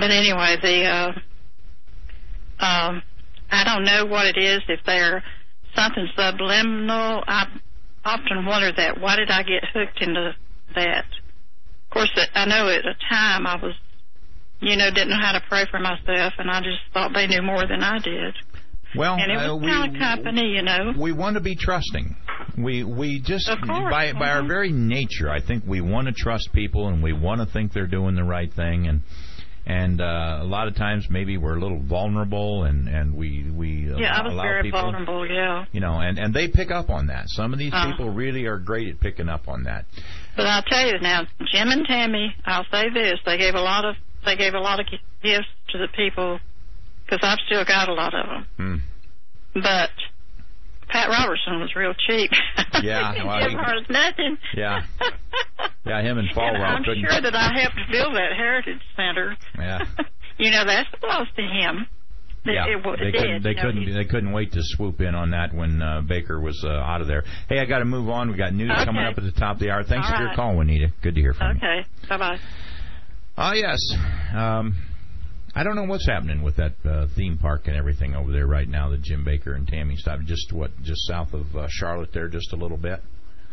But anyway, I don't know what it is, if they're something subliminal. I often wonder that. Why did I get hooked into that? Of course, I know at the time I was, didn't know how to pray for myself, and I just thought they knew more than I did. Well, and it was kind of company, We want to be trusting. We just, by our very nature, I think we want to trust people, and we want to think they're doing the right thing, and a lot of times maybe we're a little vulnerable, and we I was allow very people, vulnerable, yeah. And they pick up on that. Some of these people really are great at picking up on that. But I'll tell you now, Jim and Tammy, I'll say this: they gave a lot of gifts to the people, because I've still got a lot of them. But Pat Robertson was real cheap. Yeah, he gave her nothing. Yeah, him and Fall Rock. I'm sure that I helped build that Heritage Center. Yeah, that belongs to him. They couldn't wait to swoop in on that when Baker was out of there. Hey, I got to move on. We got news coming up at the top of the hour. Thanks for your call, Juanita. Good to hear from you. Okay, bye-bye. Yes. I don't know what's happening with that theme park and everything over there right now that Jim Baker and Tammy stopped. Just south of Charlotte there, just a little bit.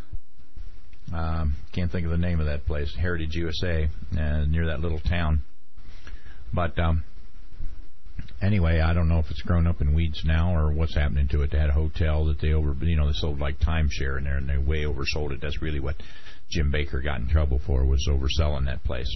Can't think of the name of that place. Heritage USA, near that little town. But anyway, I don't know if it's grown up in weeds now or what's happening to it. They had a hotel that they sold like timeshare in there, and they way oversold it. That's really what Jim Baker got in trouble for, was overselling that place.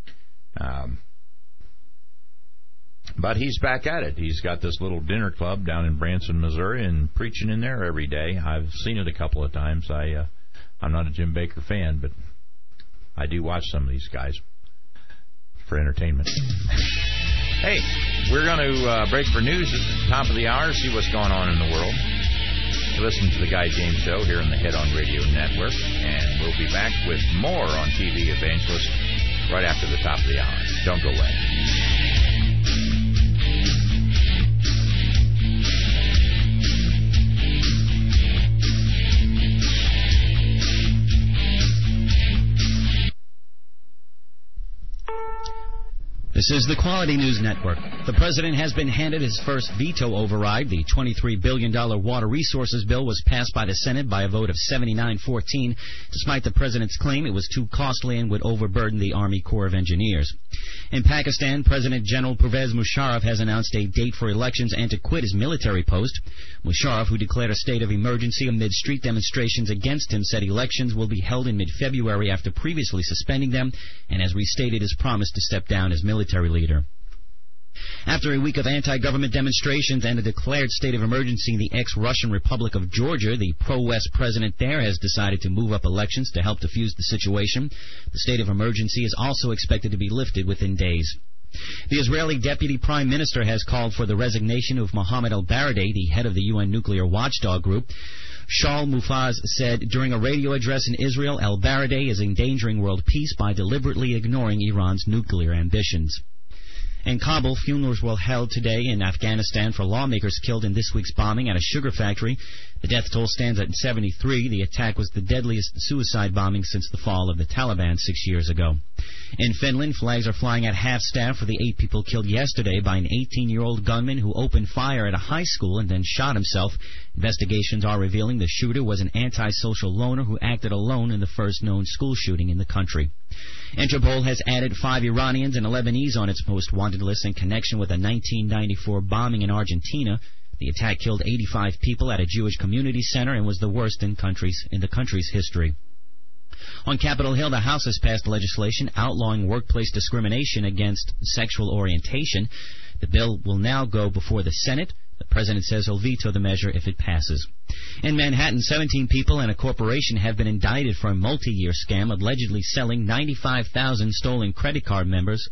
But he's back at it. He's got this little dinner club down in Branson, Missouri, and preaching in there every day. I've seen it a couple of times. I'm not a Jim Baker fan, but I do watch some of these guys for entertainment. Hey, we're going to break for news at the top of the hour, see what's going on in the world. You listen to the Guy James Show here on the Head On Radio Network, and we'll be back with more on TV Evangelist right after the top of the hour. Don't go away. This is the Quality News Network. The president has been handed his first veto override. The $23 billion water resources bill was passed by the Senate by a vote of 79-14, despite the president's claim it was too costly and would overburden the Army Corps of Engineers. In Pakistan, President General Pervez Musharraf has announced a date for elections and to quit his military post. Musharraf, who declared a state of emergency amid street demonstrations against him, said elections will be held in mid-February after previously suspending them, and has restated his promise to step down as military leader. After a week of anti-government demonstrations and a declared state of emergency in the ex-Russian Republic of Georgia, the pro-West president there has decided to move up elections to help defuse the situation. The state of emergency is also expected to be lifted within days. The Israeli deputy prime minister has called for the resignation of Mohammed al-Baradei, the head of the UN nuclear watchdog group. Shaul Mufaz said during a radio address in Israel, al-Baradei is endangering world peace by deliberately ignoring Iran's nuclear ambitions. In Kabul, funerals were held today in Afghanistan for lawmakers killed in this week's bombing at a sugar factory. The death toll stands at 73. The attack was the deadliest suicide bombing since the fall of the Taliban 6 years ago. In Finland, flags are flying at half-staff for the 8 people killed yesterday by an 18-year-old gunman who opened fire at a high school and then shot himself. Investigations are revealing the shooter was an antisocial loner who acted alone in the first known school shooting in the country. Interpol has added 5 Iranians and a Lebanese on its most wanted list in connection with a 1994 bombing in Argentina. The attack killed 85 people at a Jewish community center and was the worst in the country's history. On Capitol Hill, the House has passed legislation outlawing workplace discrimination against sexual orientation. The bill will now go before the Senate. The president says he'll veto the measure if it passes. In Manhattan, 17 people and a corporation have been indicted for a multi-year scam allegedly selling 95,000 stolen credit card numbers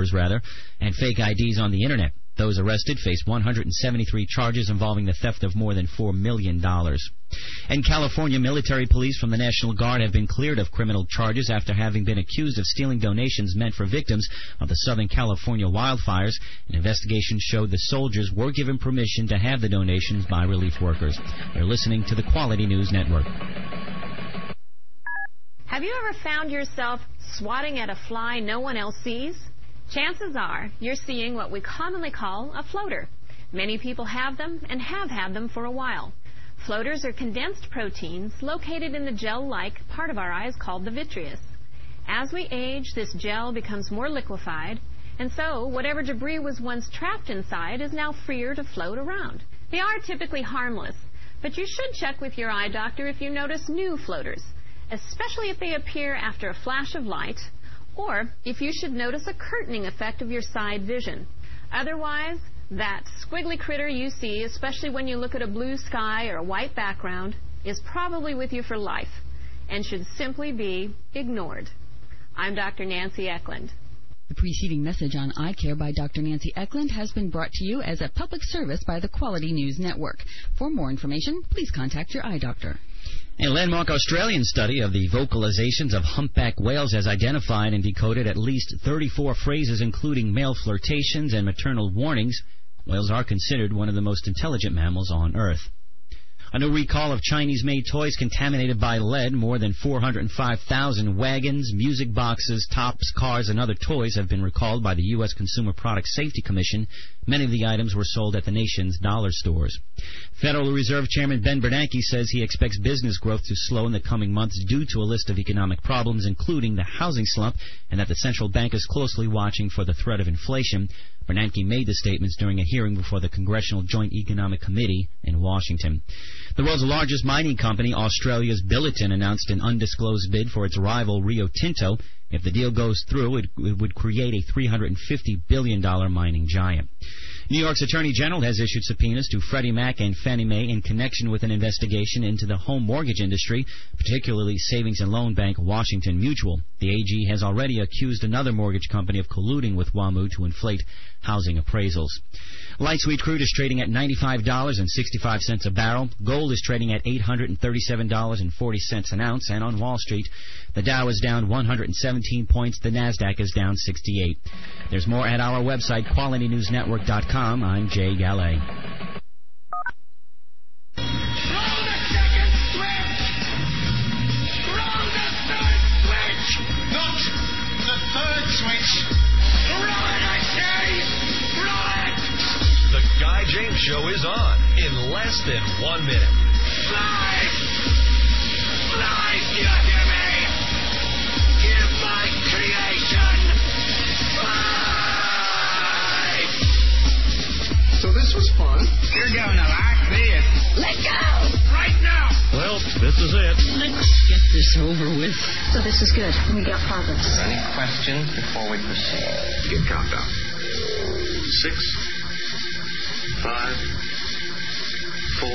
and fake IDs on the Internet. Those arrested face 173 charges involving the theft of more than $4 million. In California, military police from the National Guard have been cleared of criminal charges after having been accused of stealing donations meant for victims of the Southern California wildfires. An investigation showed the soldiers were given permission to have the donations by relief workers. You're listening to the Quality News Network. Have you ever found yourself swatting at a fly no one else sees? Chances are you're seeing what we commonly call a floater. Many people have them and have had them for a while. Floaters are condensed proteins located in the gel-like part of our eyes called the vitreous. As we age, this gel becomes more liquefied, and so whatever debris was once trapped inside is now freer to float around. They are typically harmless, but you should check with your eye doctor if you notice new floaters, especially if they appear after a flash of light, or if you should notice a curtaining effect of your side vision. Otherwise, that squiggly critter you see, especially when you look at a blue sky or a white background, is probably with you for life and should simply be ignored. I'm Dr. Nancy Eklund. The preceding message on eye care by Dr. Nancy Eklund has been brought to you as a public service by the Quality News Network. For more information, please contact your eye doctor. A landmark Australian study of the vocalizations of humpback whales has identified and decoded at least 34 phrases, including male flirtations and maternal warnings. Whales are considered one of the most intelligent mammals on Earth. A new recall of Chinese-made toys contaminated by lead. More than 405,000 wagons, music boxes, tops, cars, and other toys have been recalled by the U.S. Consumer Product Safety Commission. Many of the items were sold at the nation's dollar stores. Federal Reserve Chairman Ben Bernanke says he expects business growth to slow in the coming months due to a list of economic problems, including the housing slump, and that the central bank is closely watching for the threat of inflation. Bernanke made the statements during a hearing before the Congressional Joint Economic Committee in Washington. The world's largest mining company, Australia's Billiton, announced an undisclosed bid for its rival Rio Tinto. If the deal goes through, it would create a $350 billion mining giant. New York's Attorney General has issued subpoenas to Freddie Mac and Fannie Mae in connection with an investigation into the home mortgage industry, particularly savings and loan bank Washington Mutual. The AG has already accused another mortgage company of colluding with WAMU to inflate housing appraisals. Light sweet crude is trading at $95.65 a barrel. Gold is trading at $837.40 an ounce. And on Wall Street, the Dow is down 117 points. The NASDAQ is down 68. There's more at our website, QualityNewsNetwork.com. I'm Jay Gallet. The Guy James Show is on in less than 1 minute. Live! Live, do you hear me? Give my creation life! So this was fun. You're going to like this. Let go! Right now! Well, this is it. Let's get this over with. So this is good. We got progress. Any questions before we proceed? Begin countdown. 6, 5, 4,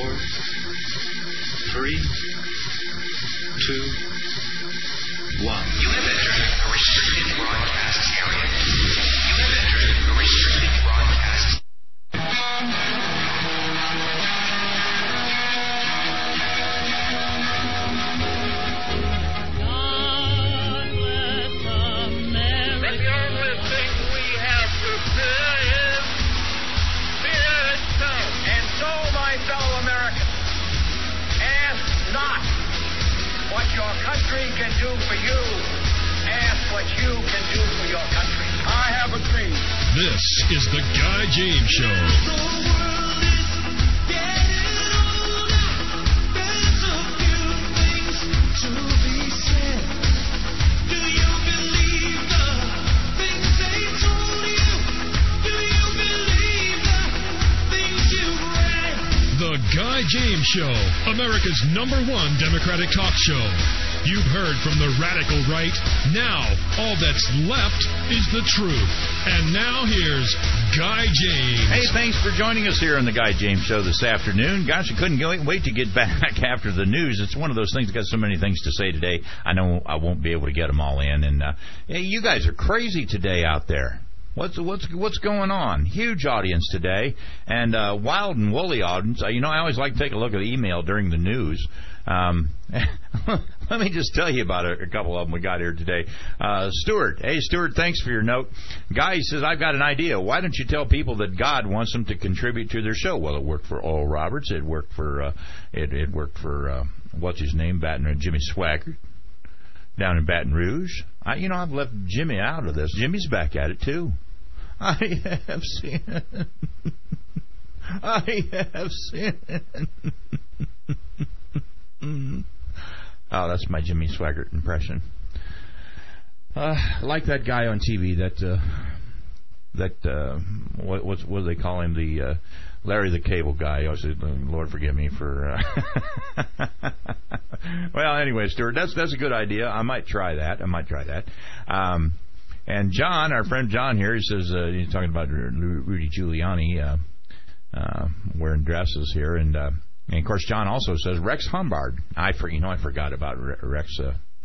3, 2, 1. You have entered a restricted broadcast area. You have entered a restricted broadcast. Country can do for you. Ask what you can do for your country. I have a dream. This is the Guy James Show. The Guy James Show, America's #1 Democratic talk show. You've heard from the radical right. Now, all that's left is the truth. And now here's Guy James. Hey, thanks for joining us here on the Guy James Show this afternoon. Gosh, I couldn't wait to get back after the news. It's one of those things, got so many things to say today. I know I won't be able to get them all in. And hey, you guys are crazy today out there. What's going on? Huge audience today, and wild and woolly audience. I always like to take a look at the email during the news. Let me just tell you about a couple of them we got here today. Stuart. Hey, Stuart, thanks for your note. Guy says, I've got an idea. Why don't you tell people that God wants them to contribute to their show? Well, it worked for Oral Roberts. It worked for what's his name? Jimmy Swaggart. down in Baton Rouge. I've left Jimmy out of this. Jimmy's back at it, too. I have sinned. I have sinned. Oh, that's my Jimmy Swaggart impression. Like that guy on TV what do they call him? The Larry the Cable Guy. I said, Lord forgive me for. Well, anyway, Stuart, that's a good idea. I might try that. And John, our friend John here, he says he's talking about Rudy Giuliani wearing dresses here, and of course John also says Rex Humbard. I forgot about Rex.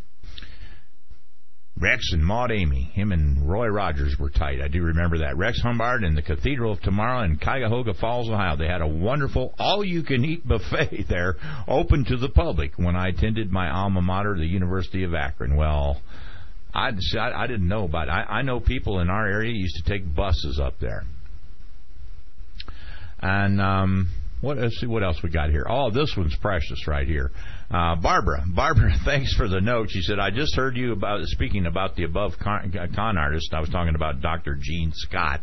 Rex and Maud Amy, him and Roy Rogers were tight. I do remember that. Rex Humbard in the Cathedral of Tomorrow in Cuyahoga Falls, Ohio. They had a wonderful all-you-can-eat buffet there, open to the public, when I attended my alma mater, the University of Akron. Well, I didn't know about it. I know people in our area used to take buses up there. And let's see what else we got here. Oh, this one's precious right here. Barbara, thanks for the note. She said, I just heard you speaking about the above con artist. I was talking about Dr. Gene Scott.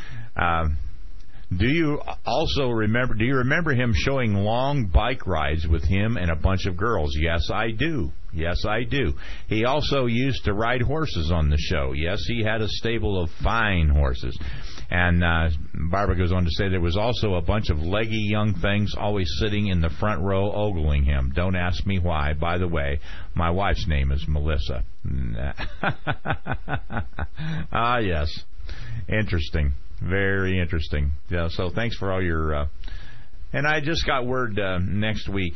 Do you remember him showing long bike rides with him and a bunch of girls? Yes, I do. He also used to ride horses on the show. Yes, he had a stable of fine horses. And Barbara goes on to say there was also a bunch of leggy young things always sitting in the front row ogling him. Don't ask me why. By the way, my wife's name is Melissa. Ah, yes. Interesting. Very interesting. Yeah, so thanks for all your... and I just got word next week...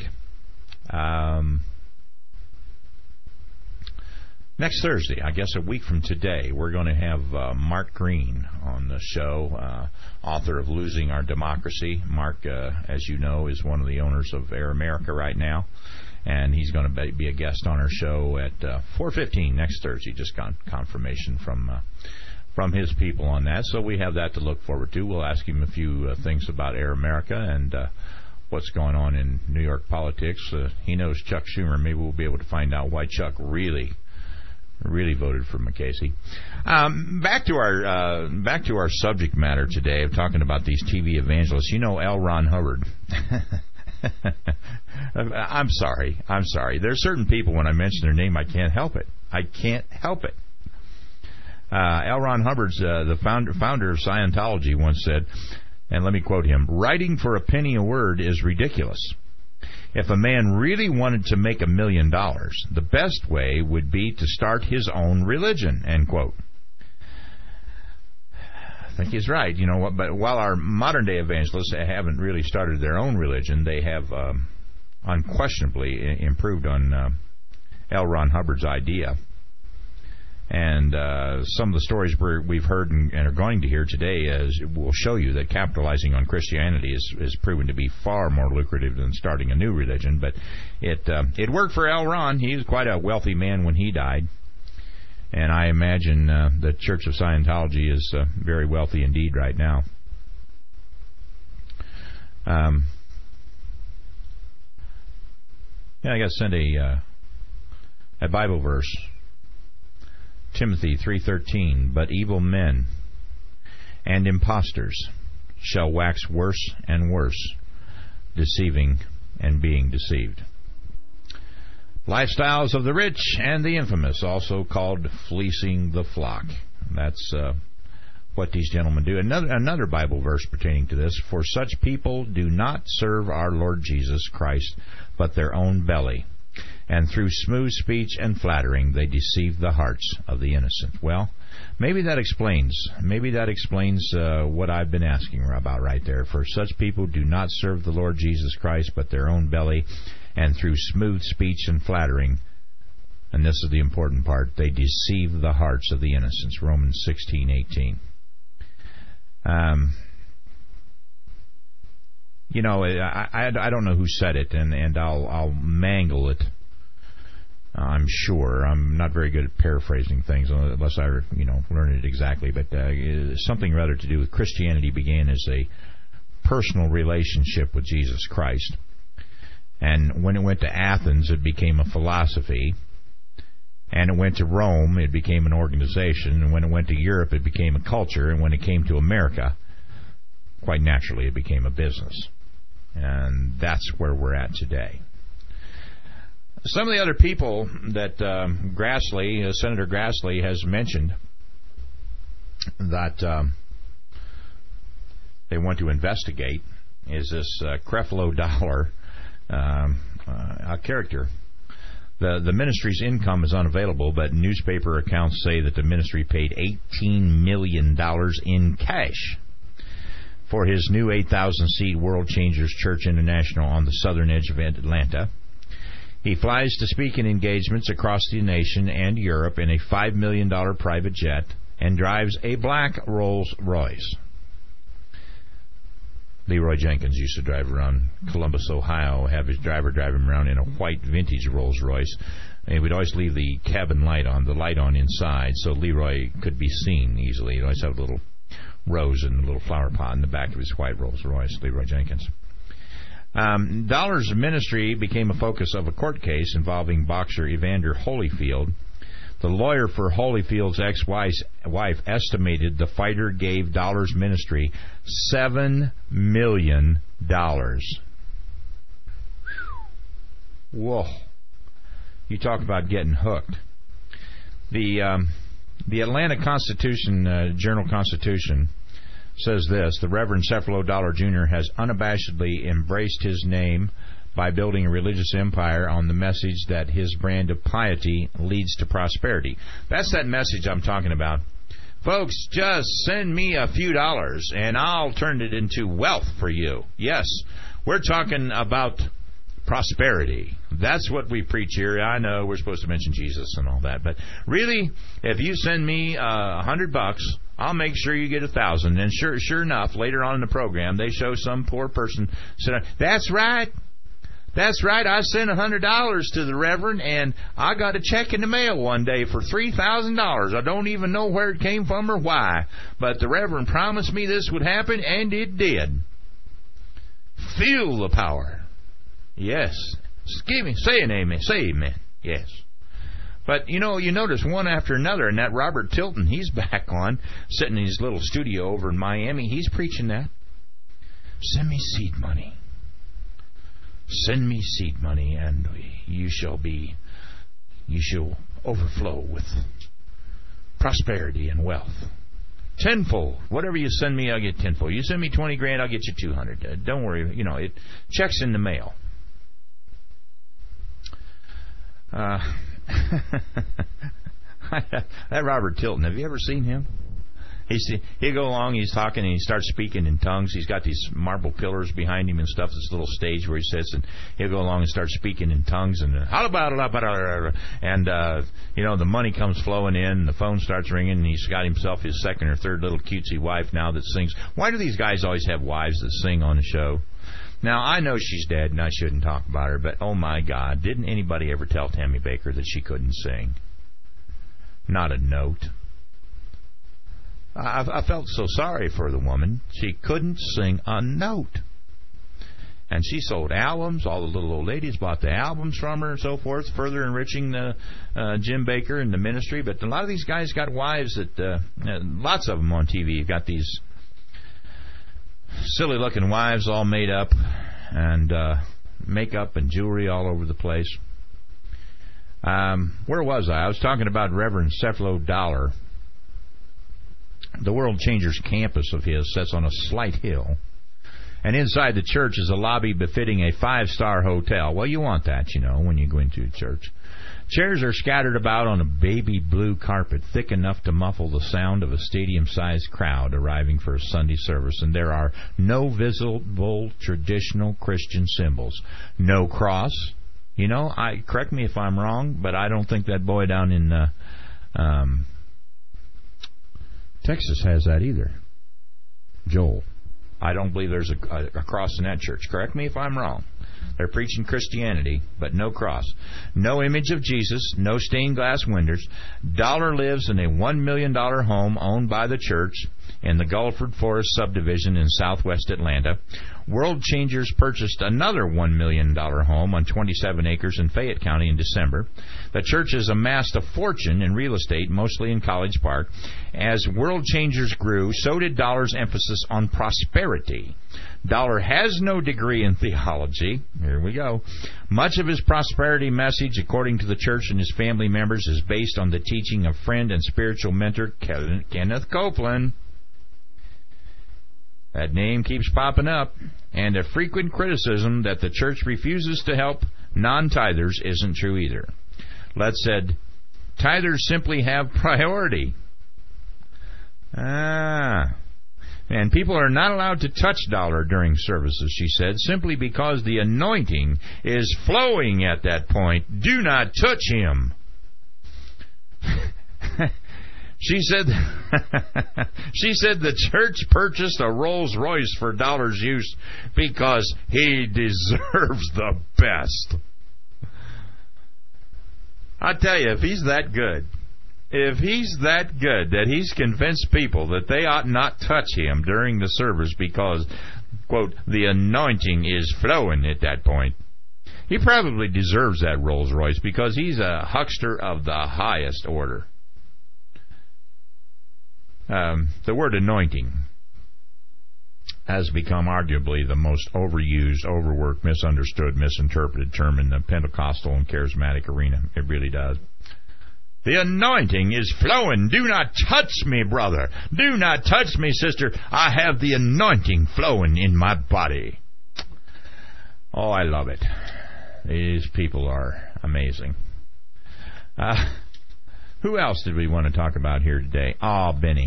next Thursday, I guess a week from today, we're going to have Mark Green on the show, author of Losing Our Democracy. Mark, as you know, is one of the owners of Air America right now, and he's going to be a guest on our show at 4:15 next Thursday. Just got confirmation from his people on that, so we have that to look forward to. We'll ask him a few things about Air America and what's going on in New York politics. He knows Chuck Schumer. Maybe we'll be able to find out why Chuck really voted for McCasey. Back to our subject matter today of talking about these TV evangelists. You know L. Ron Hubbard. I'm sorry. There's certain people when I mention their name, I can't help it. L. Ron Hubbard's the founder of Scientology once said, and let me quote him: "Writing for a penny a word is ridiculous. If a man really wanted to make $1 million, the best way would be to start his own religion," end quote. I think he's right. You know what? But while our modern-day evangelists haven't really started their own religion, they have unquestionably improved on L. Ron Hubbard's idea. And some of the stories we've heard and are going to hear today will show you that capitalizing on Christianity is proven to be far more lucrative than starting a new religion. But it worked for L. Ron. He was quite a wealthy man when he died. And I imagine the Church of Scientology is very wealthy indeed right now. I got to send a Bible verse. Timothy 3:13, "But evil men and impostors shall wax worse and worse, deceiving and being deceived." Lifestyles of the rich and the infamous, also called fleecing the flock. That's what these gentlemen do. Another Bible verse pertaining to this: "For such people do not serve our Lord Jesus Christ, but their own belly. And through smooth speech and flattering, they deceive the hearts of the innocent." Well, maybe that explains what I've been asking about right there. For such people do not serve the Lord Jesus Christ, but their own belly, and through smooth speech and flattering, and this is the important part, they deceive the hearts of the innocents. Romans 16:18. You know, I don't know who said it, and I'll mangle it. I'm sure. I'm not very good at paraphrasing things unless I learn it exactly. But something rather to do with Christianity began as a personal relationship with Jesus Christ. And when it went to Athens, it became a philosophy. And it went to Rome, it became an organization. And when it went to Europe, it became a culture. And when it came to America, quite naturally, it became a business. And that's where we're at today. Some of the other people that Grassley, Senator Grassley, has mentioned that they want to investigate is this Creflo Dollar character. The ministry's income is unavailable, but newspaper accounts say that the ministry paid $18 million in cash for his new 8,000-seat World Changers Church International on the southern edge of Atlanta. He flies to speak in engagements across the nation and Europe in a $5 million private jet and drives a black Rolls-Royce. Leroy Jenkins used to drive around Columbus, Ohio, have his driver drive him around in a white vintage Rolls-Royce. And we'd always leave the cabin light on, the light on inside, so Leroy could be seen easily. He'd always have a little rose and a little flower pot in the back of his white Rolls-Royce, Leroy Jenkins. Dollar's ministry became a focus of a court case involving boxer Evander Holyfield. The lawyer for Holyfield's ex-wife estimated the fighter gave Dollar's ministry $7 million. Whoa. You talk about getting hooked. The Atlanta Constitution, Journal-Constitution, says this: the Reverend Creflo Dollar Jr. has unabashedly embraced his name by building a religious empire on the message that his brand of piety leads to prosperity. That's that message I'm talking about. Folks, just send me a few dollars and I'll turn it into wealth for you. Yes, we're talking about prosperity. That's what we preach here. I know we're supposed to mention Jesus and all that, but really, if you send me $100, I'll make sure you get 1,000. And sure enough, later on in the program, they show some poor person sitting. That's right. That's right. I sent $100 to the Reverend, and I got a check in the mail one day for $3,000. I don't even know where it came from or why, but the Reverend promised me this would happen, and it did. Feel the power. Yes. Give me. Say an amen. Say amen. Yes. But, you notice one after another, and that Robert Tilton, he's back on, sitting in his little studio over in Miami. He's preaching that. Send me seed money. Send me seed money, and you shall overflow with prosperity and wealth. Tenfold. Whatever you send me, I'll get tenfold. You send me 20 grand, I'll get you 200. Don't worry, it checks in the mail. That Robert Tilton, have you ever seen him? He'll go along, he's talking, and he starts speaking in tongues. He's got these marble pillars behind him and stuff, this little stage where he sits, and he'll go along and start speaking in tongues, and the money comes flowing in, and the phone starts ringing, and he's got himself his second or third little cutesy wife now that sings. Why do these guys always have wives that sing on the show? Now, I know she's dead, and I shouldn't talk about her, but oh my God, didn't anybody ever tell Tammy Baker that she couldn't sing? Not a note. I felt so sorry for the woman. She couldn't sing a note. And she sold albums. All the little old ladies bought the albums from her and so forth, further enriching the Jim Baker and the ministry. But a lot of these guys got wives that, lots of them on TV, have got these silly-looking wives all made up and makeup and jewelry all over the place. Where was I? I was talking about Reverend Creflo Dollar. The World Changers campus of his sits on a slight hill, and inside the church is a lobby befitting a 5-star hotel. Well, you want that, when you go into a church. Chairs are scattered about on a baby blue carpet thick enough to muffle the sound of a stadium-sized crowd arriving for a Sunday service, and there are no visible traditional Christian symbols. No cross. Correct me if I'm wrong, but I don't think that boy down in Texas has that either. Joel. I don't believe there's a cross in that church. Correct me if I'm wrong. They're preaching Christianity, but no cross. No image of Jesus, no stained glass windows. Dollar lives in a $1 million home owned by the church in the Gulford Forest subdivision in southwest Atlanta. World Changers purchased another $1 million home on 27 acres in Fayette County in December. The church has amassed a fortune in real estate, mostly in College Park. As World Changers grew, so did Dollar's emphasis on prosperity. Dollar has no degree in theology. Here we go. Much of his prosperity message, according to the church and his family members, is based on the teaching of friend and spiritual mentor Kenneth Copeland. That name keeps popping up. And a frequent criticism that the church refuses to help non-tithers isn't true either. Letts said, tithers simply have priority. And people are not allowed to touch Dollar during services, she said, simply because the anointing is flowing at that point. Do not touch him. She said the church purchased a Rolls Royce for Dollar's use because he deserves the best. I tell you, if he's that good that he's convinced people that they ought not touch him during the service because, quote, the anointing is flowing at that point, he probably deserves that Rolls Royce because he's a huckster of the highest order. The word anointing has become arguably the most overused, overworked, misunderstood, misinterpreted term in the Pentecostal and charismatic arena. It really does. The anointing is flowing. Do not touch me, brother. Do not touch me, sister. I have the anointing flowing in my body. Oh, I love it. These people are amazing. Who else did we want to talk about here today? Oh, Benny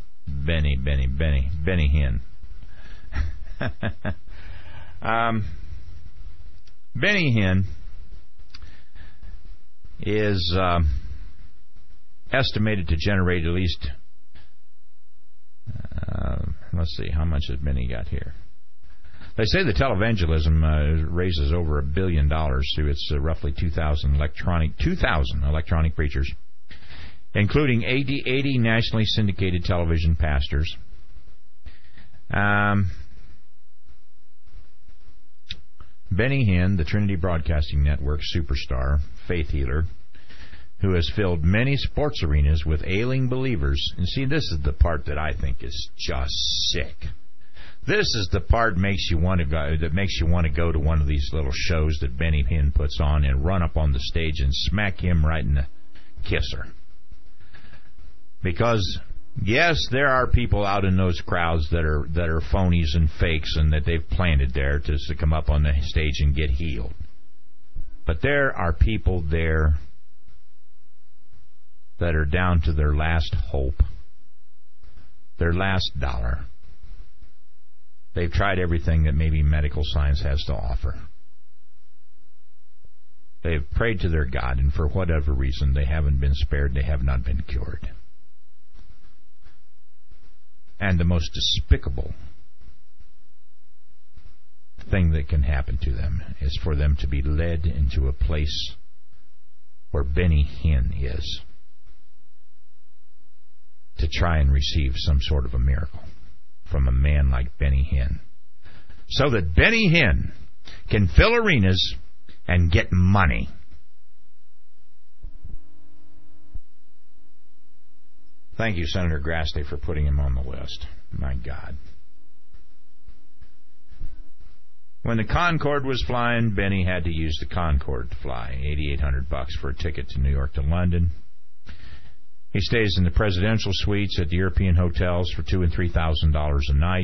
Hinn. Benny Hinn is estimated to generate at least, let's see, how much has Benny got here? They say the televangelism raises over $1 billion through its roughly 2,000 electronic preachers, including 80 nationally syndicated television pastors. Benny Hinn, the Trinity Broadcasting Network superstar, faith healer, who has filled many sports arenas with ailing believers. And see, this is the part that I think is just sick. This is the part that makes you want to go to one of these little shows that Benny Hinn puts on and run up on the stage and smack him right in the kisser. Because yes, there are people out in those crowds that are phonies and fakes and that they've planted there to come up on the stage and get healed. But there are people there that are down to their last hope, their last dollar. They've tried everything that maybe medical science has to offer. They've prayed to their God, and for whatever reason, they haven't been spared. They have not been cured. And the most despicable thing that can happen to them is for them to be led into a place where Benny Hinn is, to try and receive some sort of a miracle from a man like Benny Hinn, so that Benny Hinn can fill arenas and get money. Thank you, Senator Grassley, for putting him on the list. My God. When the Concorde was flying, Benny had to use the Concorde to fly. $8,800 for a ticket to New York to London. He stays in the presidential suites at the European hotels for $2,000 and $3,000 a night.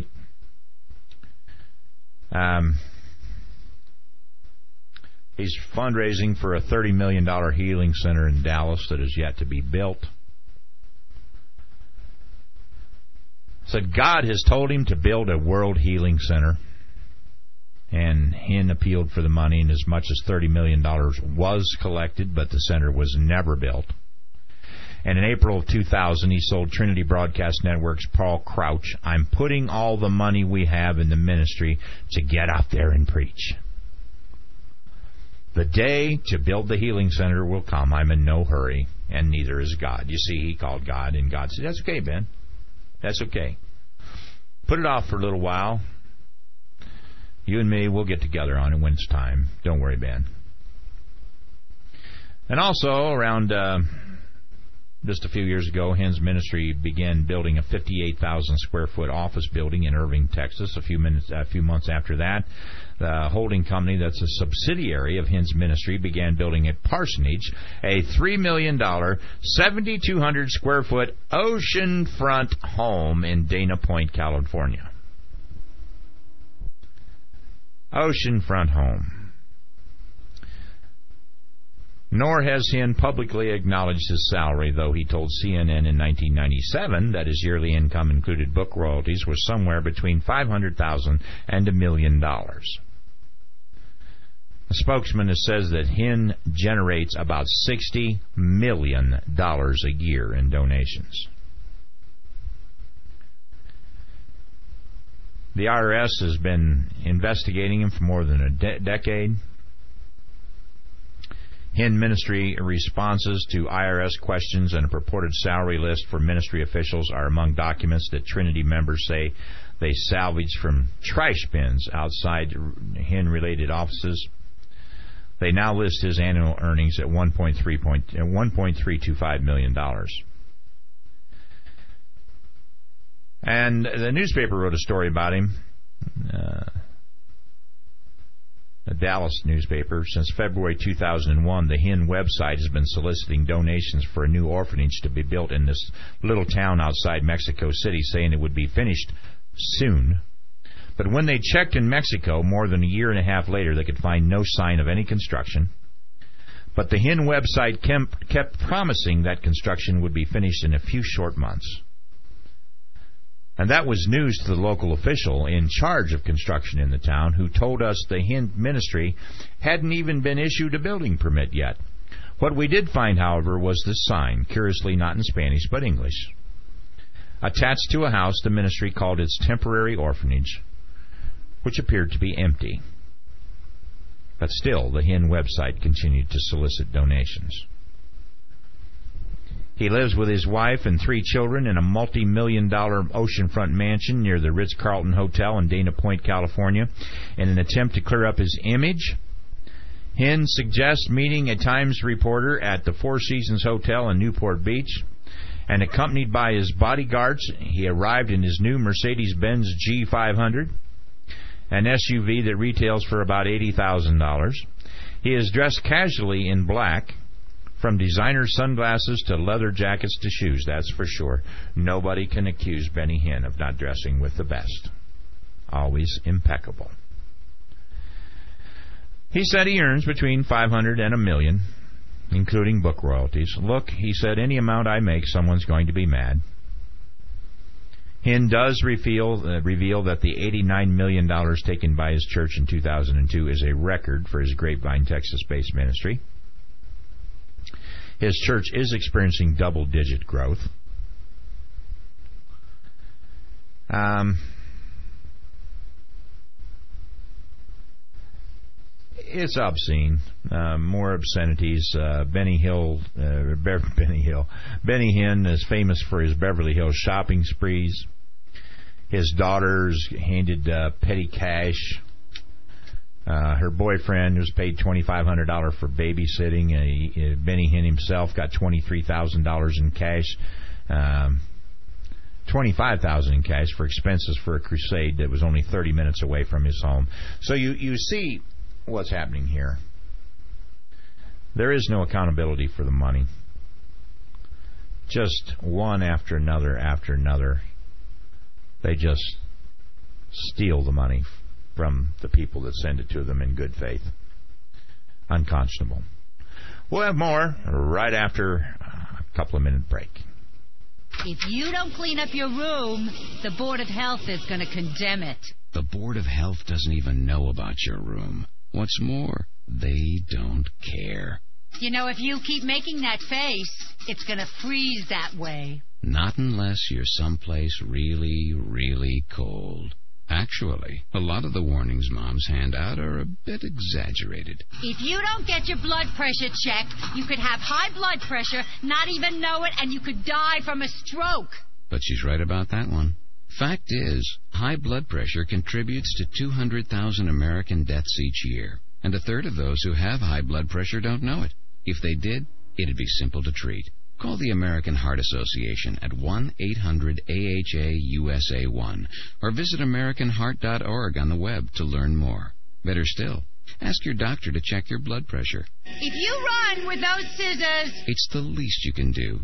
He's fundraising for a $30 million healing center in Dallas that is yet to be built. Said God has told him to build a world healing center, and Hinn appealed for the money, and as much as $30 million was collected, but the center was never built. And in April of 2000, he sold Trinity Broadcast Network's Paul Crouch, "I'm putting all the money we have in the ministry to get out there and preach. The day to build the healing center will come. I'm in no hurry, and neither is God." You see, he called God, and God said, "That's okay, Ben. That's okay. Put it off for a little while. You and me, we'll get together on it when it's time. Don't worry, Ben. And also, around just a few years ago, Hinn's ministry began building a 58,000-square-foot office building in Irving, Texas. A few months after that, the holding company that's a subsidiary of Hinn's ministry began building at Parsonage a $3 million, 7,200-square-foot oceanfront home in Dana Point, California. Oceanfront home. Nor has Hinn publicly acknowledged his salary, though he told CNN in 1997 that his yearly income included book royalties was somewhere between $500,000 and $1 million. A spokesman says that Hinn generates about $60 million a year in donations. The IRS has been investigating him for more than a decade. Hinn ministry responses to IRS questions and a purported salary list for ministry officials are among documents that Trinity members say they salvaged from trash bins outside Hinn-related offices. They now list his annual earnings at $1.325 million. And the newspaper wrote a story about him. The Dallas newspaper. Since February 2001, the Hinn website has been soliciting donations for a new orphanage to be built in this little town outside Mexico City, saying it would be finished soon. But when they checked in Mexico more than a year and a half later, they could find no sign of any construction. But the Hinn website kept promising that construction would be finished in a few short months. And that was news to the local official in charge of construction in the town, who told us the Hinn ministry hadn't even been issued a building permit yet. What we did find, however, was this sign, curiously not in Spanish but English. Attached to a house the ministry called its temporary orphanage, which appeared to be empty. But still, the Hinn website continued to solicit donations. He lives with his wife and 3 children in a multi-million-dollar oceanfront mansion near the Ritz-Carlton Hotel in Dana Point, California. In an attempt to clear up his image, Hinn suggests meeting a Times reporter at the Four Seasons Hotel in Newport Beach. And accompanied by his bodyguards, he arrived in his new Mercedes-Benz G500, an SUV that retails for about $80,000. He is dressed casually in black, from designer sunglasses to leather jackets to shoes, that's for sure. Nobody can accuse Benny Hinn of not dressing with the best. Always impeccable. He said he earns between $500,000 and $1 million, including book royalties. Look, he said, any amount I make, someone's going to be mad. Hinn does reveal that the $89 million taken by his church in 2002 is a record for his Grapevine, Texas-based ministry. His church is experiencing double-digit growth. It's obscene. More obscenities. Benny Hinn is famous for his Beverly Hills shopping sprees. His daughters handed petty cash. Her boyfriend was paid $2,500 for babysitting. Benny Hinn himself got $23,000 in cash, $25,000 in cash for expenses for a crusade that was only 30 minutes away from his home. So you see what's happening here. There is no accountability for the money. Just one after another after another. They just steal the money from the people that send it to them in good faith. Unconscionable. We'll have more right after a couple of minute break. If you don't clean up your room, the Board of Health is going to condemn it. The Board of Health doesn't even know about your room. What's more, they don't care. You know, if you keep making that face, it's going to freeze that way. Not unless you're someplace really, really cold. Actually, a lot of the warnings moms hand out are a bit exaggerated. If you don't get your blood pressure checked, you could have high blood pressure, not even know it, and you could die from a stroke. But she's right about that one. Fact is, high blood pressure contributes to 200,000 American deaths each year, and a third of those who have high blood pressure don't know it. If they did, it'd be simple to treat. Call the American Heart Association at 1-800-AHA-USA1 or visit AmericanHeart.org on the web to learn more. Better still, ask your doctor to check your blood pressure. If you run without scissors, It's the least you can do.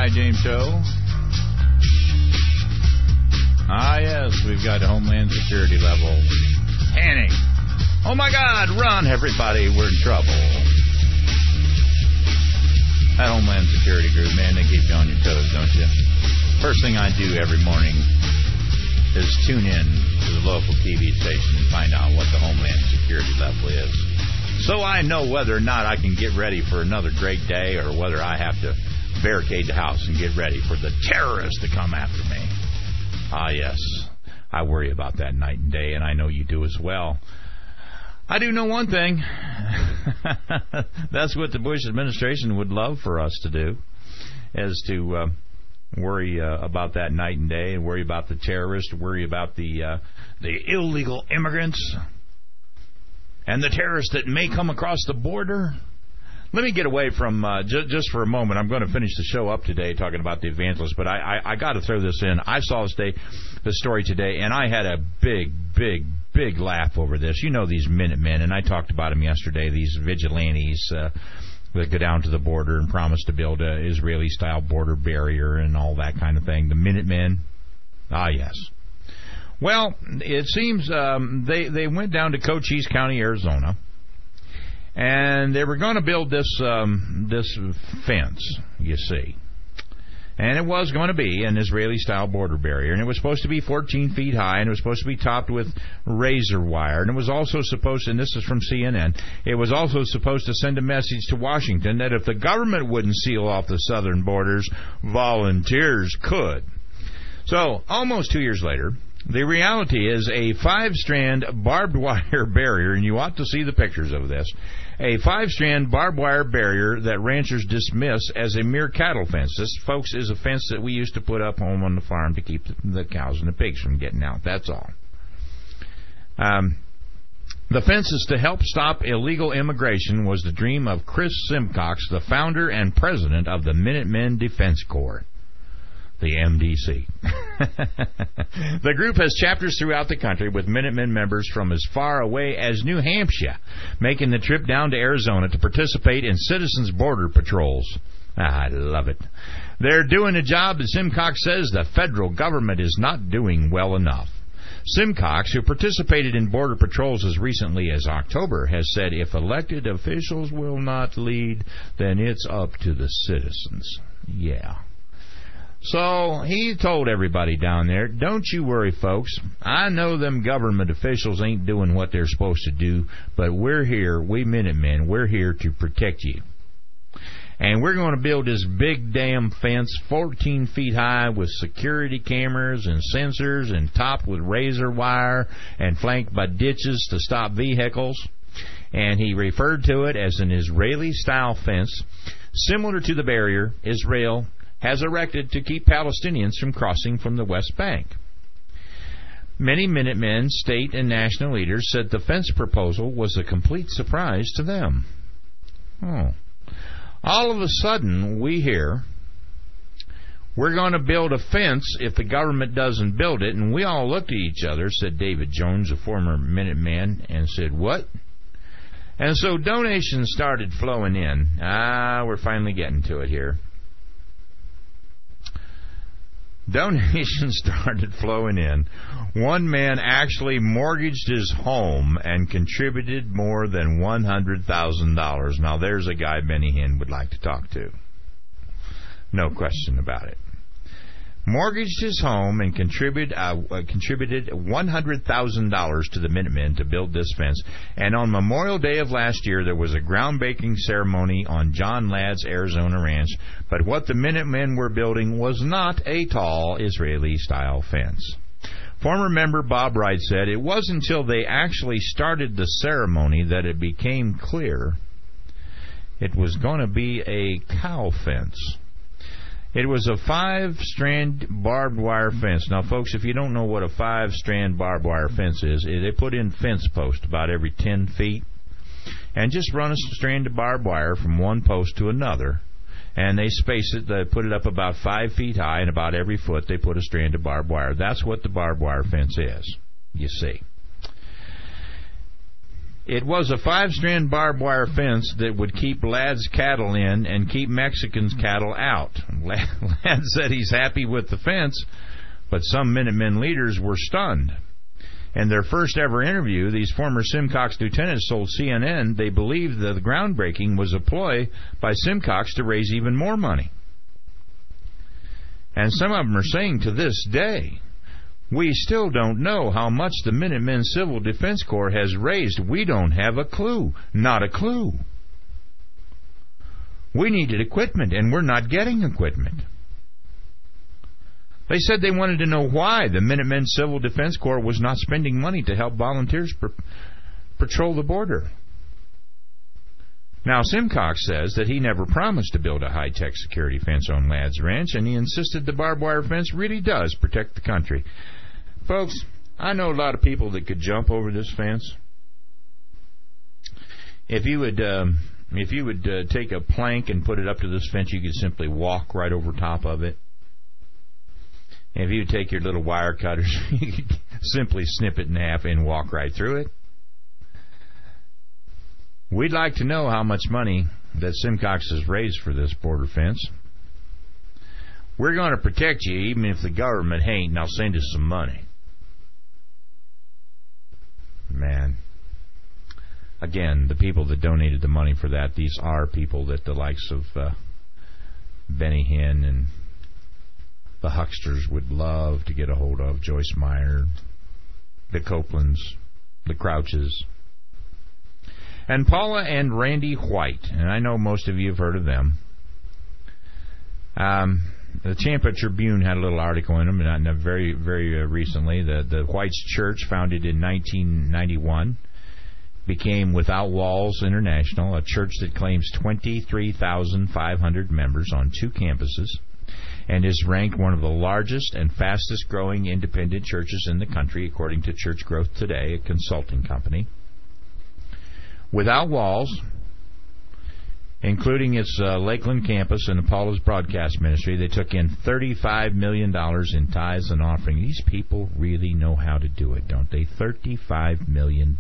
Guy James Show. Ah, yes, we've got Homeland Security level panic. Oh, my God, run, everybody, we're in trouble. That Homeland Security group, man, they keep you on your toes, don't you? First thing I do every morning is tune in to the local TV station and find out what the Homeland Security level is. So I know whether or not I can get ready for another great day or whether I have to barricade the house and get ready for the terrorists to come after me. Ah, yes, I worry about that night and day, and I know you do as well. I do know one thing. That's what the Bush administration would love for us to do, is to worry about that night and day, and worry about the terrorists, worry about the illegal immigrants, and the terrorists that may come across the border. Let me get away from, just for a moment, I'm going to finish the show up today talking about the evangelists, but I got to throw this in. I saw the story today, and I had a big laugh over this. You know these Minutemen, and I talked about them yesterday, these vigilantes that go down to the border and promise to build a Israeli-style border barrier and all that kind of thing. The Minutemen, ah, yes. Well, it seems they went down to Cochise County, Arizona, and they were going to build this fence, you see. And it was going to be an Israeli-style border barrier, and it was supposed to be 14 feet high, and it was supposed to be topped with razor wire, and it was also supposed to, and this is from CNN, it was also supposed to send a message to Washington that if the government wouldn't seal off the southern borders, volunteers could. So, almost 2 years later, the reality is a 5-strand barbed wire barrier, and you ought to see the pictures of this, a 5-strand barbed wire barrier that ranchers dismiss as a mere cattle fence. This, folks, is a fence that we used to put up home on the farm to keep the cows and the pigs from getting out. That's all. The fence is to help stop illegal immigration was the dream of Chris Simcox, the founder and president of the Minutemen Defense Corps. The MDC. The group has chapters throughout the country with Minutemen members from as far away as New Hampshire making the trip down to Arizona to participate in citizens' border patrols. I love it. They're doing a job that Simcox says the federal government is not doing well enough. Simcox, who participated in border patrols as recently as October, has said if elected officials will not lead, then it's up to the citizens. Yeah. So he told everybody down there, don't you worry, folks. I know them government officials ain't doing what they're supposed to do, but we're here, we Minutemen, we're here to protect you. And we're going to build this big damn fence 14 feet high with security cameras and sensors and topped with razor wire and flanked by ditches to stop vehicles. And he referred to it as an Israeli-style fence, similar to the barrier Israel has erected to keep Palestinians from crossing from the West Bank. Many Minutemen, state and national leaders said the fence proposal was a complete surprise to them. Oh. All of a sudden, we hear, we're going to build a fence if the government doesn't build it, and we all looked at each other, said David Jones, a former Minuteman, and said, what? And so donations started flowing in. We're finally getting to it here. Donations started flowing in. One man actually mortgaged his home and contributed more than $100,000. Now, there's a guy Benny Hinn would like to talk to. No question about it. Mortgaged his home and contributed $100,000 to the Minutemen to build this fence. And on Memorial Day of last year, there was a groundbreaking ceremony on John Ladd's Arizona ranch. But what the Minutemen were building was not a tall Israeli-style fence. Former member Bob Wright said it wasn't until they actually started the ceremony that it became clear it was going to be a cow fence. It was a 5-strand barbed wire fence. Now, folks, if you don't know what a 5-strand barbed wire fence is, they put in fence posts about every 10 feet and just run a strand of barbed wire from one post to another. And they space it, they put it up about 5 feet high, and about every foot they put a strand of barbed wire. That's what the barbed wire fence is, you see. It was a 5-strand barbed wire fence that would keep Ladd's cattle in and keep Mexicans' cattle out. Ladd said he's happy with the fence, but some Minutemen leaders were stunned. In their first ever interview, these former Simcox lieutenants told CNN they believed that the groundbreaking was a ploy by Simcox to raise even more money. And some of them are saying to this day, we still don't know how much the Minutemen Civil Defense Corps has raised. We don't have a clue. Not a clue. We needed equipment, and we're not getting equipment. They said they wanted to know why the Minutemen Civil Defense Corps was not spending money to help volunteers patrol the border. Now, Simcox says that he never promised to build a high-tech security fence on Ladd's ranch, and he insisted the barbed wire fence really does protect the country. Folks, I know a lot of people that could jump over this fence. If you would take a plank and put it up to this fence, you could simply walk right over top of it. If you take your little wire cutters, you could simply snip it in half and walk right through it. We'd like to know how much money that Simcox has raised for this border fence. We're going to protect you even if the government ain't. Now send us some money. Man. Again, the people that donated the money for that, these are people that the likes of Benny Hinn and the Hucksters would love to get a hold of. Joyce Meyer, the Copelands, the Crouches, and Paula and Randy White. And I know most of you have heard of them. The Tampa Tribune had a little article in them, and very, very recently. The White's Church, founded in 1991, became Without Walls International, a church that claims 23,500 members on 2 campuses, and is ranked one of the largest and fastest growing independent churches in the country, according to Church Growth Today, a consulting company. Without Walls, including its Lakeland campus and Apollo's broadcast ministry, they took in $35 million in tithes and offering. These people really know how to do it, don't they? $35 million.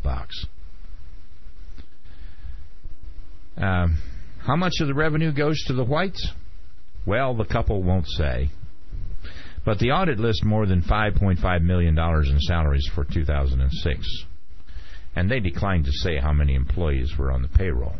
How much of the revenue goes to the Whites? Well, the couple won't say. But the audit lists more than $5.5 million in salaries for 2006. And they declined to say how many employees were on the payroll.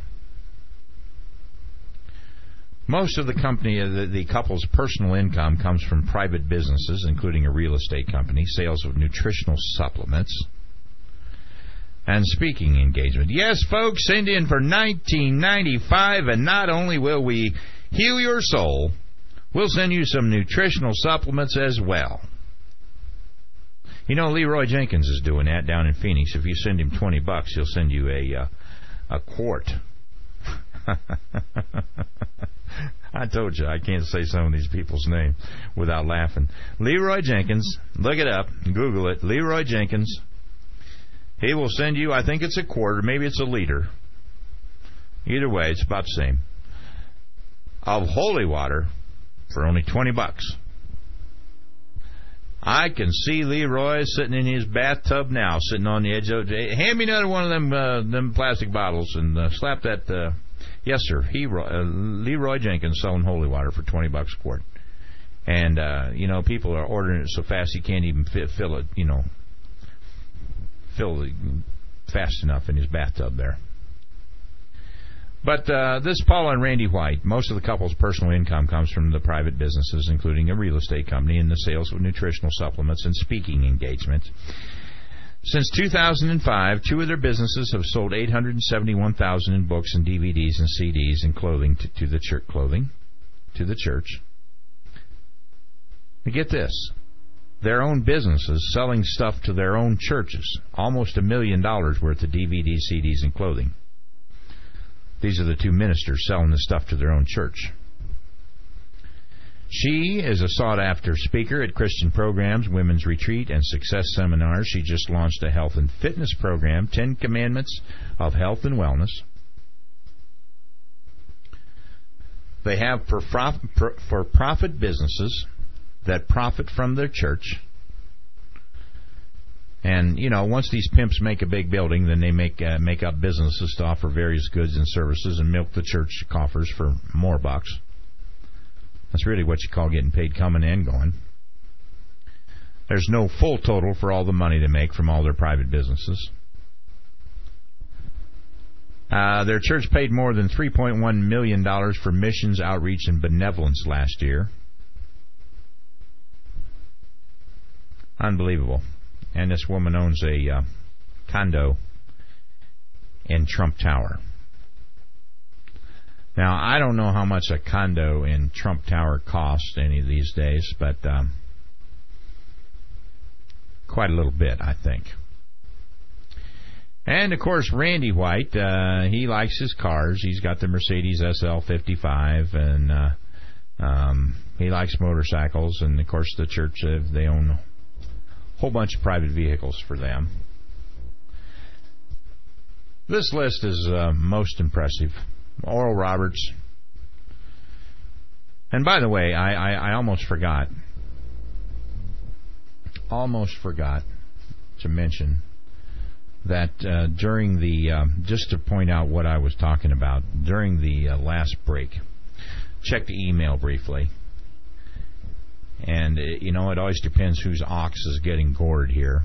Most of the couple's personal income comes from private businesses, including a real estate company, sales of nutritional supplements, and speaking engagement. Yes, folks, send in for $19.95, and not only will we heal your soul, we'll send you some nutritional supplements as well. You know, Leroy Jenkins is doing that down in Phoenix. If you send him $20, he'll send you a quart. I told you I can't say some of these people's names without laughing. Leroy Jenkins, look it up, Google it. Leroy Jenkins. He will send you, I think it's a quart, or maybe it's a liter. Either way, it's about the same, of holy water for only $20. I can see Leroy sitting in his bathtub now, sitting on the edge of it. Hand me another one of them plastic bottles and slap that. Yes, sir. Leroy Jenkins selling holy water for $20 a quart. And, people are ordering it so fast he can't even fill it, fill it fast enough in his bathtub there. But this Paula and Randy White, most of the couple's personal income comes from the private businesses, including a real estate company and the sales of nutritional supplements and speaking engagements. Since 2005, 2 of their businesses have sold $871,000 in books and DVDs and CDs and clothing to the church. Now get this. Their own businesses selling stuff to their own churches. Almost $1 million worth of DVDs, CDs, and clothing. These are the 2 ministers selling the stuff to their own church. She is a sought-after speaker at Christian programs, women's retreat, and success seminars. She just launched a health and fitness program, 10 Commandments of Health and Wellness. They have for-profit businesses that profit from their church. And, once these pimps make a big building, then they make up businesses to offer various goods and services and milk the church coffers for more bucks. That's really what you call getting paid coming and going. There's no full total for all the money they make from all their private businesses. Their church paid more than $3.1 million for missions, outreach, and benevolence last year. Unbelievable. And this woman owns a condo in Trump Tower. Now, I don't know how much a condo in Trump Tower costs any of these days, but quite a little bit, I think. And, of course, Randy White, he likes his cars. He's got the Mercedes SL55, and he likes motorcycles. And, of course, the church, they own whole bunch of private vehicles for them. This list is most impressive. Oral Roberts. And by the way, I almost forgot to mention that during the, just to point out what I was talking about, during the last break, check the email briefly. And, it always depends whose ox is getting gored here.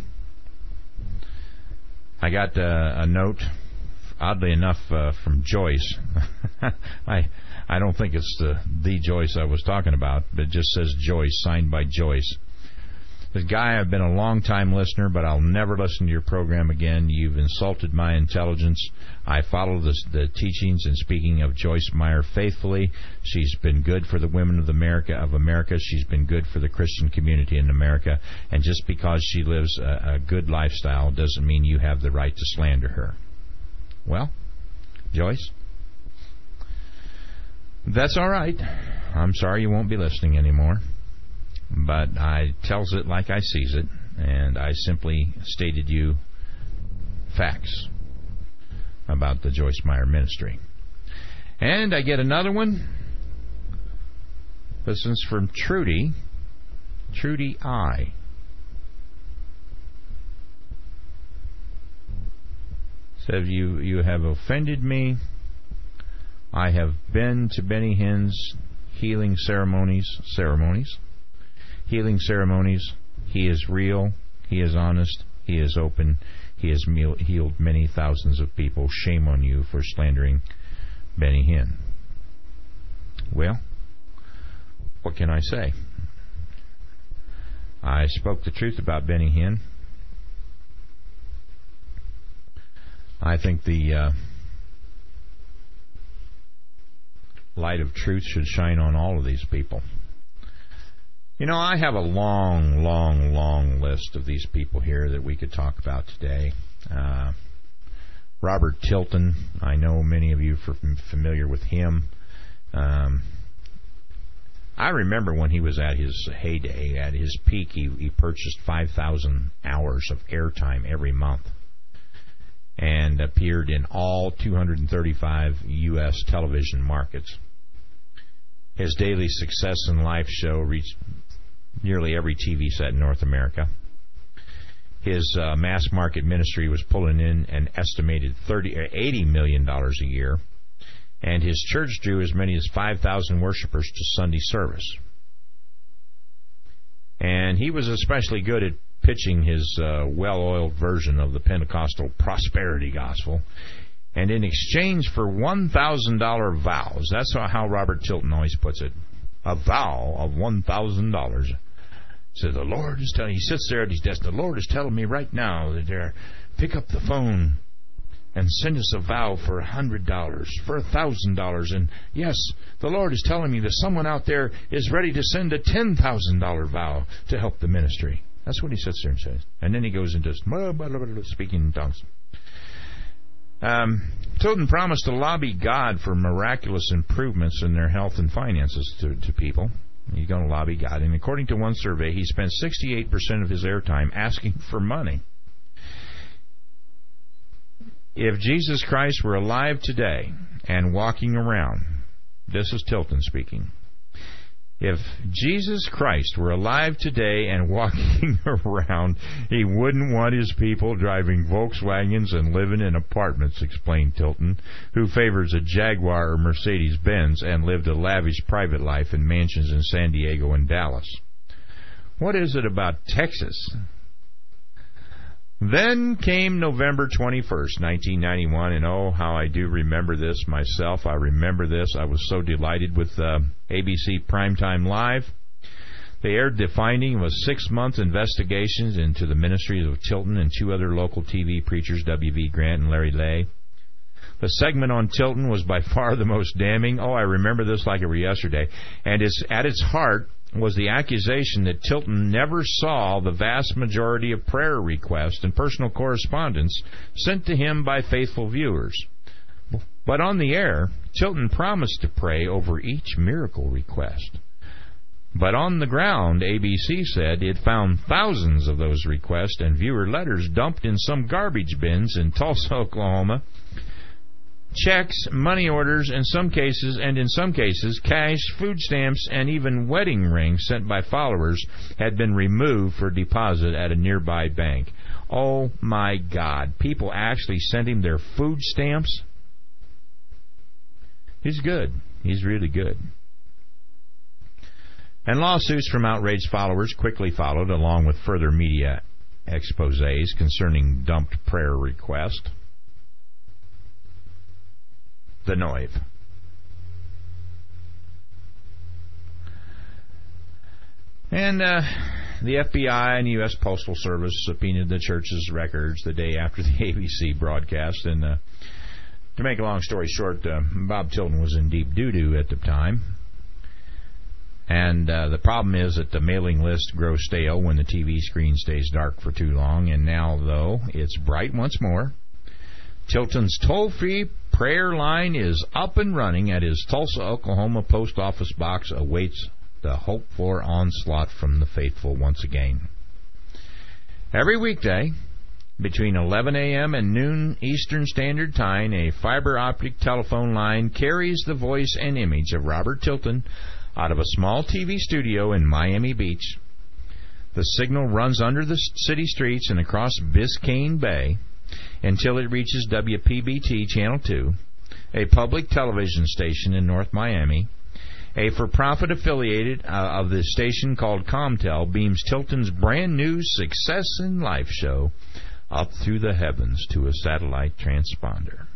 I got a note, oddly enough, from Joyce. I don't think it's the Joyce I was talking about, but it just says Joyce, signed by Joyce. This guy, I've been a long-time listener, but I'll never listen to your program again. You've insulted my intelligence. I follow the teachings and speaking of Joyce Meyer faithfully. She's been good for the women of America. She's been good for the Christian community in America. And just because she lives a good lifestyle doesn't mean you have the right to slander her. Well, Joyce, that's all right. I'm sorry you won't be listening anymore. But I tells it like I sees it, and I simply stated you facts about the Joyce Meyer ministry. And I get another one. This is from Trudy I. Says, you have offended me. I have been to Benny Hinn's healing ceremonies. Healing ceremonies. He is real. He is honest. He is open. He has healed many thousands of people. Shame on you for slandering Benny Hinn. Well, what can I say? I spoke the truth about Benny Hinn. I think the light of truth should shine on all of these people. I have a long list of these people here that we could talk about today. Robert Tilton, I know many of you are familiar with him. I remember when he was at his heyday, at his peak, he purchased 5,000 hours of airtime every month and appeared in all 235 U.S. television markets. His daily Success in Life show reached nearly every TV set in North America. His mass market ministry was pulling in an estimated $80 million a year, and his church drew as many as 5,000 worshipers to Sunday service. And he was especially good at pitching his well-oiled version of the Pentecostal prosperity gospel. And in exchange for $1,000 vows, that's how Robert Tilton always puts it, a vow of $1,000. So the Lord is telling, he sits there at his desk, the Lord is telling me right now that pick up the phone and send us a vow for $100, for $1,000. And yes, the Lord is telling me that someone out there is ready to send a $10,000 vow to help the ministry. That's what he sits there and says. And then he goes into speaking in tongues. Tilton promised to lobby God for miraculous improvements in their health and finances to people. He's going to lobby God. And according to one survey, he spent 68% of his airtime asking for money. If Jesus Christ were alive today and walking around, this is Tilton speaking, If Jesus Christ were alive today and walking around, he wouldn't want his people driving Volkswagens and living in apartments, explained Tilton, who favors a Jaguar or Mercedes-Benz and lived a lavish private life in mansions in San Diego and Dallas. What is it about Texas? Then came November 21st, 1991, and oh, how I do remember this myself. I remember this. I was so delighted with ABC Primetime Live. They aired the finding of a 6-month investigation into the ministries of Tilton and 2 other local TV preachers, W.V. Grant and Larry Lay. The segment on Tilton was by far the most damning. Oh, I remember this like it were yesterday. And at its heart was the accusation that Tilton never saw the vast majority of prayer requests and personal correspondence sent to him by faithful viewers. But on the air, Tilton promised to pray over each miracle request. But on the ground, ABC said it found thousands of those requests and viewer letters dumped in some garbage bins in Tulsa, Oklahoma. Checks, money orders, in some cases, cash, food stamps, and even wedding rings sent by followers had been removed for deposit at a nearby bank. Oh, my God. People actually sent him their food stamps? He's good. He's really good. And lawsuits from outraged followers quickly followed, along with further media exposés concerning dumped prayer requests. The Noive. And the FBI and U.S. Postal Service subpoenaed the church's records the day after the ABC broadcast. And to make a long story short, Bob Tilton was in deep doo-doo at the time. And the problem is that the mailing list grows stale when the TV screen stays dark for too long. And now, though, it's bright once more. Tilton's toll-free prayer line is up and running at his Tulsa, Oklahoma post office box, awaits the hoped-for onslaught from the faithful once again. Every weekday, between 11 a.m. and noon Eastern Standard Time, a fiber optic telephone line carries the voice and image of Robert Tilton out of a small TV studio in Miami Beach. The signal runs under the city streets and across Biscayne Bay until it reaches WPBT Channel 2, a public television station in North Miami. A for-profit affiliated of the station called Comtel beams Tilton's brand new Success in Life show up through the heavens to a satellite transponder.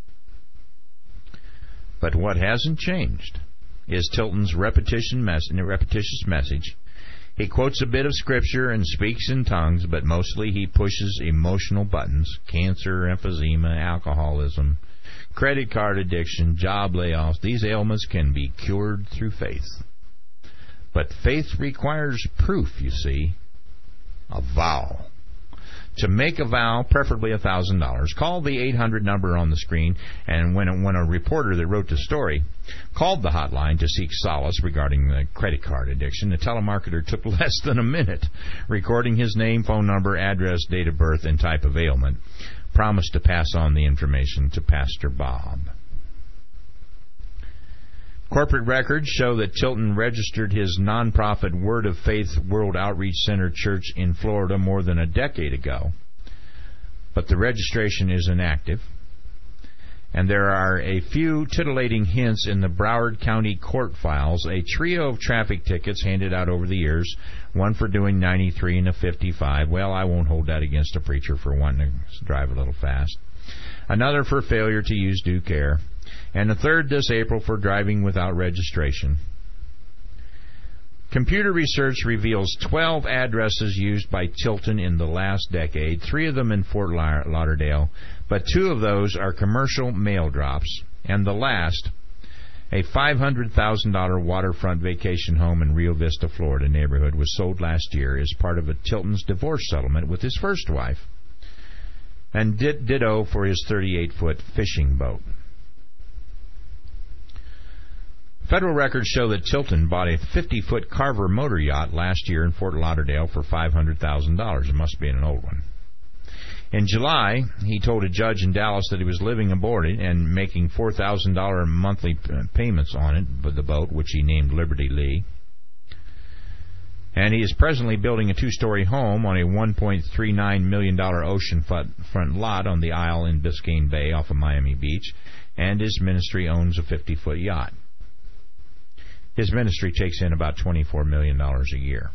But what hasn't changed is Tilton's repetitious message. He quotes a bit of scripture and speaks in tongues, but mostly he pushes emotional buttons: cancer, emphysema, alcoholism, credit card addiction, job layoffs. These ailments can be cured through faith. But faith requires proof, you see. A vow. To make a vow, preferably $1,000, call the 800 number on the screen, and when a reporter that wrote the story called the hotline to seek solace regarding the credit card addiction, the telemarketer took less than a minute, recording his name, phone number, address, date of birth, and type of ailment, promised to pass on the information to Pastor Bob. Corporate records show that Tilton registered his nonprofit Word of Faith World Outreach Center Church in Florida more than a decade ago, but the registration is inactive, and there are a few titillating hints in the Broward County court files, a trio of traffic tickets handed out over the years, one for doing 93 and a 55. Well, I won't hold that against a preacher for wanting to drive a little fast. Another for failure to use due care, and the third this April for driving without registration. Computer research reveals 12 addresses used by Tilton in the last decade, 3 of them in Fort Lauderdale, but 2 of those are commercial mail drops, and the last, a $500,000 waterfront vacation home in Rio Vista, Florida neighborhood, was sold last year as part of a Tilton's divorce settlement with his first wife, and ditto for his 38-foot fishing boat. Federal records show that Tilton bought a 50-foot Carver motor yacht last year in Fort Lauderdale for $500,000. It must be an old one. In July, he told a judge in Dallas that he was living aboard it and making $4,000 monthly payments on it, the boat, which he named Liberty Lee. And he is presently building a 2-story home on a $1.39 million oceanfront lot on the Isle in Biscayne Bay off of Miami Beach, and his ministry owns a 50-foot yacht. His ministry takes in about $24 million a year.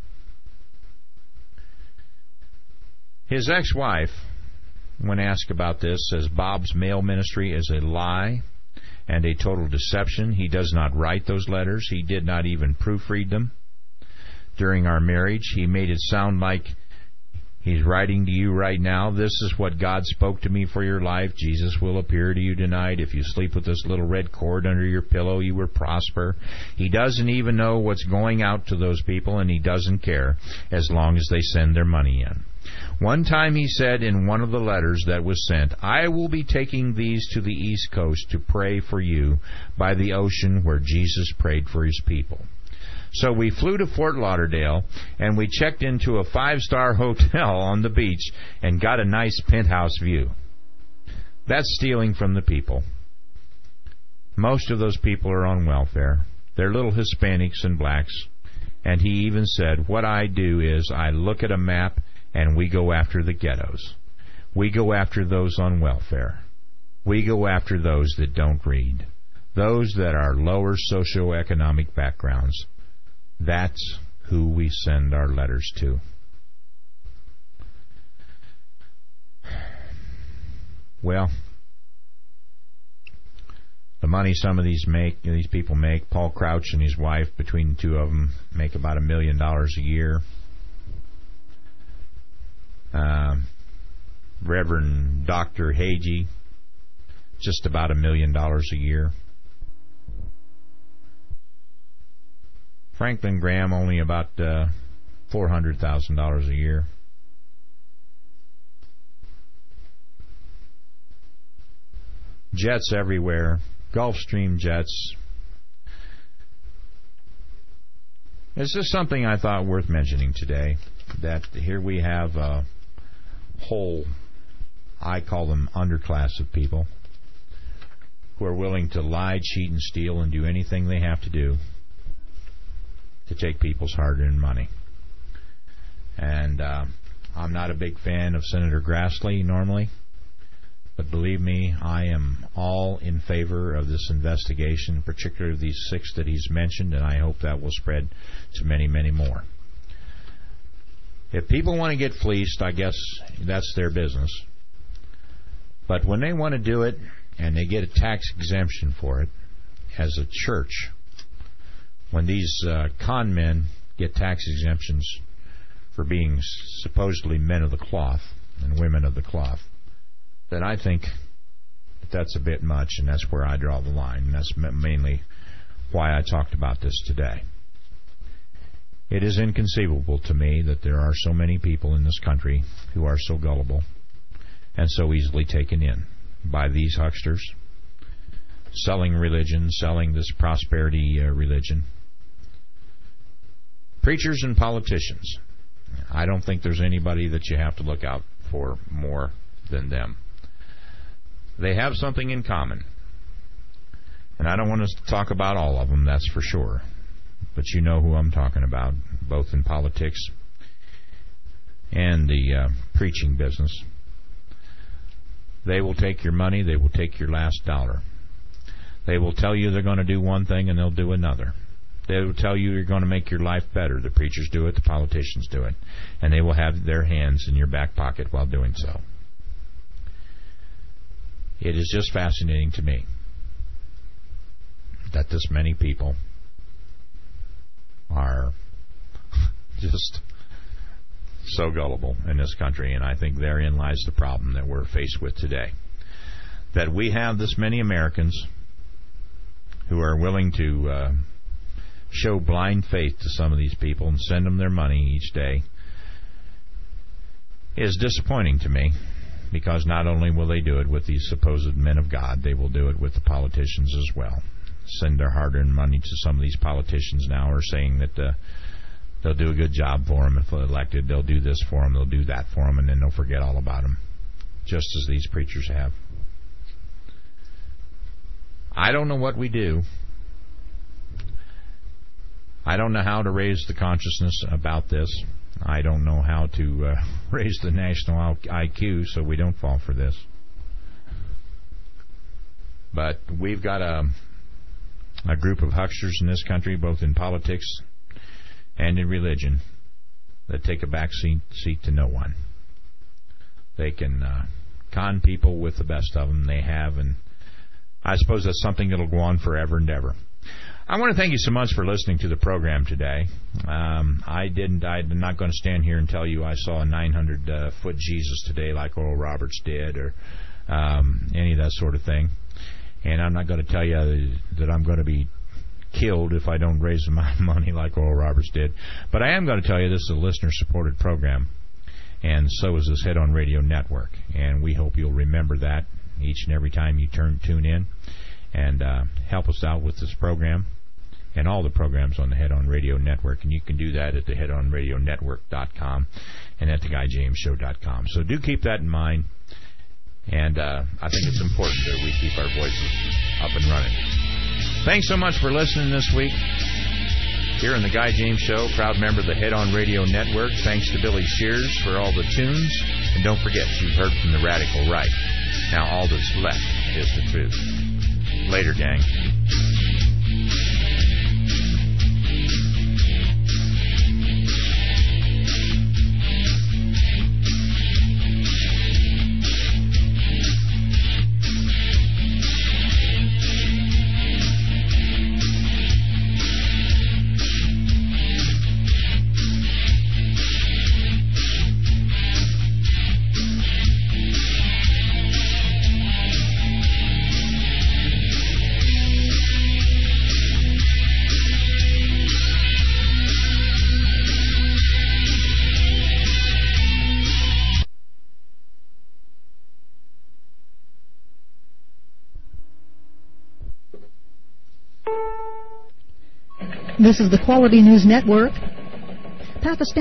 His ex-wife, when asked about this, says Bob's mail ministry is a lie and a total deception. He does not write those letters. He did not even proofread them. During our marriage, he made it sound like he's writing to you right now. This is what God spoke to me for your life. Jesus will appear to you tonight. If you sleep with this little red cord under your pillow, you will prosper. He doesn't even know what's going out to those people, and he doesn't care as long as they send their money in. One time he said in one of the letters that was sent, I will be taking these to the East Coast to pray for you by the ocean where Jesus prayed for his people. So we flew to Fort Lauderdale, and we checked into a 5-star hotel on the beach and got a nice penthouse view. That's stealing from the people. Most of those people are on welfare. They're little Hispanics and blacks. And he even said, what I do is I look at a map and we go after the ghettos. We go after those on welfare. We go after those that don't read. Those that are lower socioeconomic backgrounds. That's who we send our letters to. Well, the money some of these people make, Paul Crouch and his wife, between the two of them, make about $1 million a year. Reverend Dr. Hagee, just about $1 million a year. Franklin Graham, only about $400,000 a year. Jets everywhere, Gulfstream jets. This is something I thought worth mentioning today, that here we have a whole, I call them underclass of people, who are willing to lie, cheat, and steal and do anything they have to do to take people's hard-earned money. And I'm not a big fan of Senator Grassley normally, but believe me, I am all in favor of this investigation, particularly these 6 that he's mentioned, and I hope that will spread to many, many more. If people want to get fleeced, I guess that's their business. But when they want to do it, and they get a tax exemption for it, as a church, when these con men get tax exemptions for being supposedly men of the cloth and women of the cloth, then I think that's a bit much, and that's where I draw the line. And that's mainly why I talked about this today. It is inconceivable to me that there are so many people in this country who are so gullible and so easily taken in by these hucksters, selling religion, selling this prosperity religion. Preachers and politicians. I don't think there's anybody that you have to look out for more than them. They have something in common. And I don't want to talk about all of them, that's for sure. But you know who I'm talking about, both in politics and the preaching business. They will take your money, they will take your last dollar. They will tell you they're going to do one thing and they'll do another. They will tell you you're going to make your life better. The preachers do it, the politicians do it. And they will have their hands in your back pocket while doing so. It is just fascinating to me that this many people are just so gullible in this country, and I think therein lies the problem that we're faced with today. That we have this many Americans who are willing to show blind faith to some of these people and send them their money each day is disappointing to me, because not only will they do it with these supposed men of God, they will do it with the politicians as well. Send their hard-earned money to some of these politicians now, or saying that they'll do a good job for them if they're elected, they'll do this for them, they'll do that for them, and then they'll forget all about them, just as these preachers have. I don't know what we do. I don't know how to raise the consciousness about this. I don't know how to raise the national IQ so we don't fall for this. But we've got a group of hucksters in this country, both in politics and in religion, that take a back seat to no one. They can con people with the best of them they have, and I suppose that's something that'll go on forever and ever. I want to thank you so much for listening to the program today. I'm not going to stand here and tell you I saw a 900-foot Jesus today like Oral Roberts did, or any of that sort of thing. And I'm not going to tell you that I'm going to be killed if I don't raise my money like Oral Roberts did. But I am going to tell you this is a listener-supported program, and so is this Head On Radio Network. And we hope you'll remember that each and every time you tune in, and help us out with this program and all the programs on the Head On Radio Network. And you can do that at the headonradionetwork.com and at theguyjamesshow.com. So do keep that in mind. And I think it's important that we keep our voices up and running. Thanks so much for listening this week here on the Guy James Show, proud member of the Head On Radio Network. Thanks to Billy Shears for all the tunes. And don't forget, you've heard from the radical right. Now all that's left is the truth. Later, gang. This is the Quality News Network. Pakistan